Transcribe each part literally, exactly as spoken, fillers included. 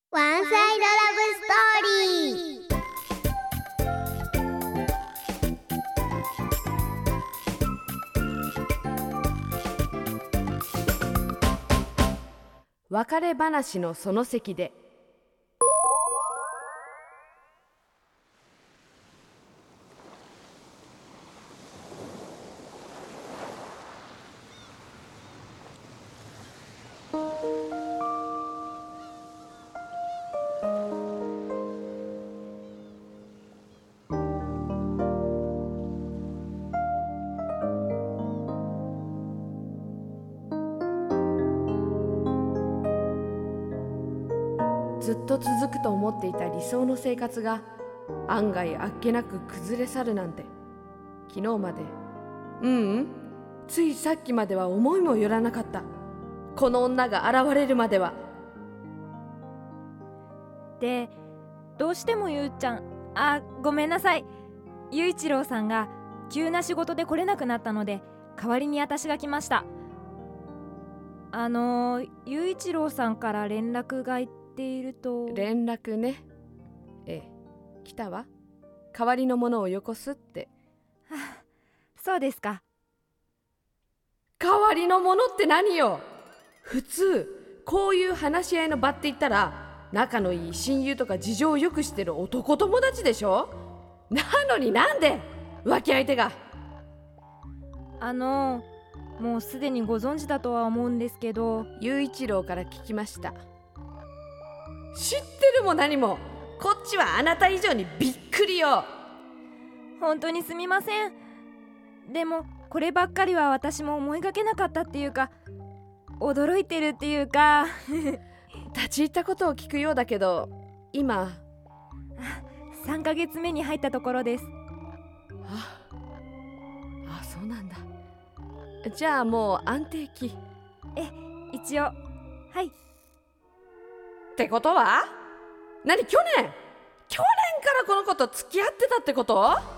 ワンサイドラブストーリー。 別れ話のその席で。ずっと続くと思っていた理想の生活が案外あっけなく崩れ去るなんて、昨日までううんついさっきまでは思いもよらなかった。この女が現れるまでは。 で、どうしてもゆうちゃんあごめんなさいゆういちろうさんが急な仕事で来れなくなったので、代わりに私が来ました。あのゆういちろうさんから連絡がいっていると。 連絡ね。ええ、来たわ。代わりのものをよこすって。 はあ、そうですか。 代わりのものって何よ。普通こういう話し合いの場って言ったら、仲のいい親友とか事情をよく知ってる男友達でしょ。なのになんで浮気相手が。 あのもうすでにご存知だとは思うんですけど。 雄一郎から聞きました。知ってるも何も、こっちはあなた以上にびっくりよ。 本当にすみません。でもこればっかりは私も思いがけなかったっていうか、驚いてるっていうか立ち入ったことを聞くようだけど、今さんかげつめに入ったところです。 ああ、そうなんだ。じゃあもう安定期。 え、一応はい。 ってことは何、去年去年からこの子と付き合ってたってこと？あ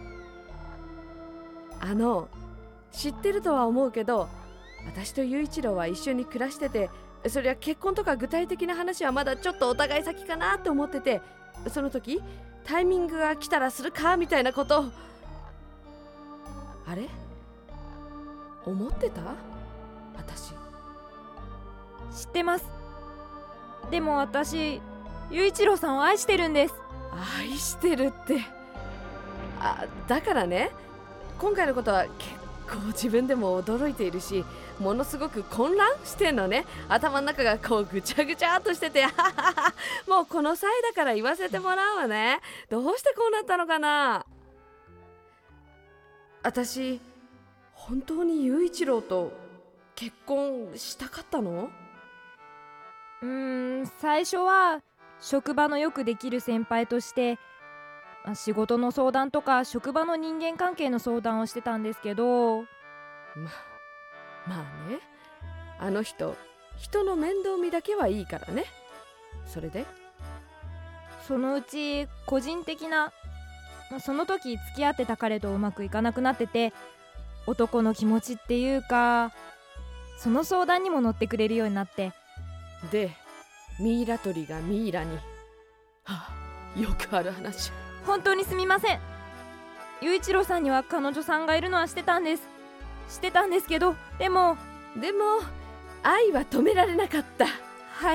の知ってるとは思うけど、私と雄一郎は一緒に暮らしてて、そりゃ結婚とか具体的な話はまだちょっとお互い先かなと思ってて、その時タイミングが来たらするかみたいなこと。あれ思ってた？私知ってます。でも私雄一郎さんを愛してるんです。 愛してるって。あ、だからね、今回のことは結構自分でも驚いているし、ものすごく混乱してんのね。頭の中がこうぐちゃぐちゃっとしててもうこの際だから言わせてもらうわね。どうしてこうなったのかな。私本当に雄一郎と結婚したかったの？ うーん最初は職場のよくできる先輩として、まあ仕事の相談とか職場の人間関係の相談をしてたんですけど。 ままあね、あの人人の面倒見だけはいいからね。それでそのうち個人的な、まあその時付き合ってた彼とうまくいかなくなってて、男の気持ちっていうか、その相談にも乗ってくれるようになって。 でミイラ取りがミイラに。はあ、よくある話。 本当にすみません。雄一郎さんには彼女さんがいるのは知ってたんです知ってたんですけど、でもでも愛は止められなかった。 はい。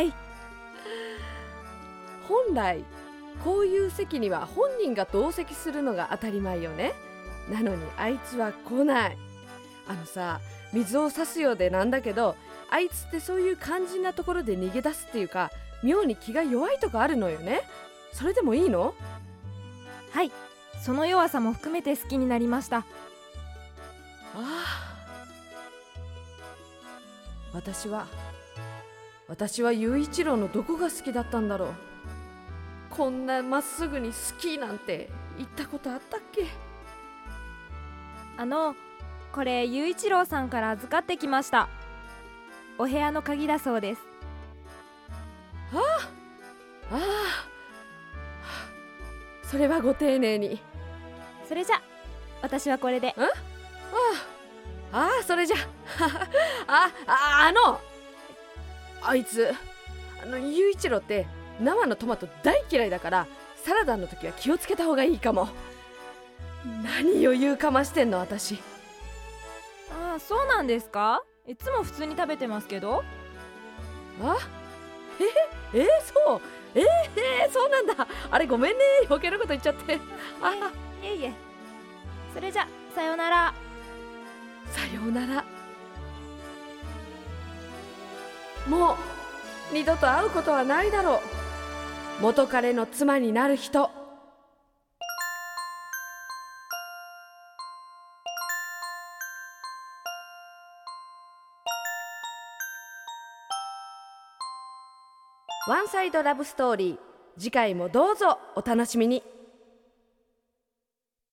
本来こういう席には本人が同席するのが当たり前よね。なのにあいつは来ない。あのさ、水を差すようでなんだけど、あいつってそういう肝心なところで逃げ出すっていうか、妙に気が弱いとこあるのよね。それでもいいの？ はい、その弱さも含めて好きになりました。ああ、私は私は雄一郎のどこが好きだったんだろう。こんなまっすぐに好きなんて言ったことあったっけ？ あのこれ雄一郎さんから預かってきました。お部屋の鍵だそうです。 ああ、ああ、それはご丁寧に。 それじゃ私はこれで。ん？ ああ、ああ、それじゃああ、あのあいつあの雄一郎って生のトマト大嫌いだから、サラダの時は気をつけた方がいいかも。何余裕かましてんの私。 ああ、そうなんですか？いつも普通に食べてますけど。 あええー、そうえー、えー、そうなんだ。あれごめんね、余計なこと言っちゃって。あいえいえ。それじゃさようなら。 さようなら。もう二度と会うことはないだろう。元彼の妻になる人。ワンサイドラブストーリー、次回もどうぞお楽しみに。